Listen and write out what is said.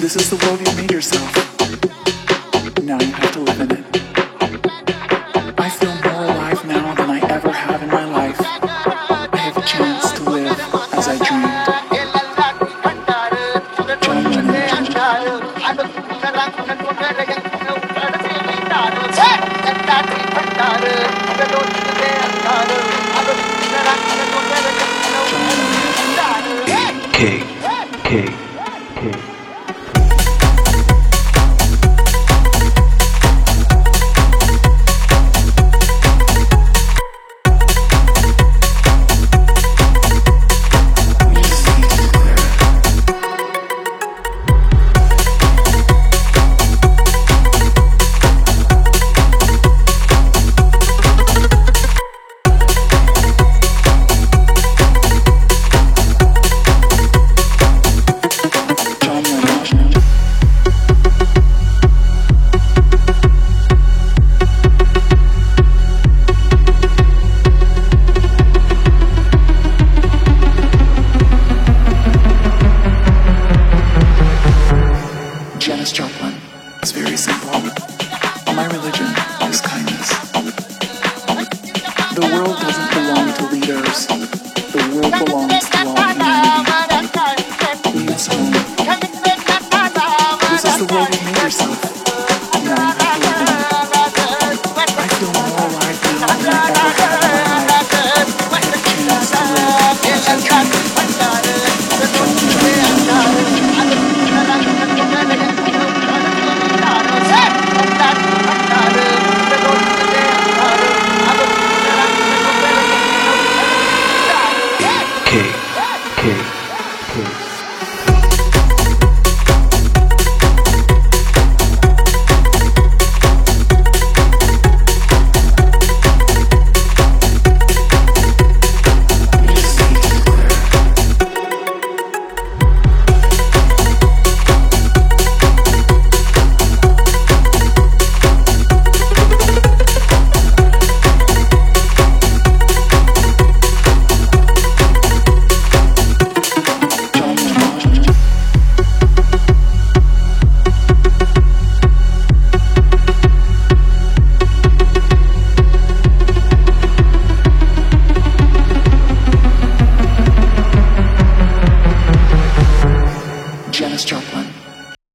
This is the world you made yourself. Now you have to live in it. I feel more alive now than I ever have in my life. I have a chance to live as I dreamed. John Lennon. K. Janis Joplin. It's very simple. My religion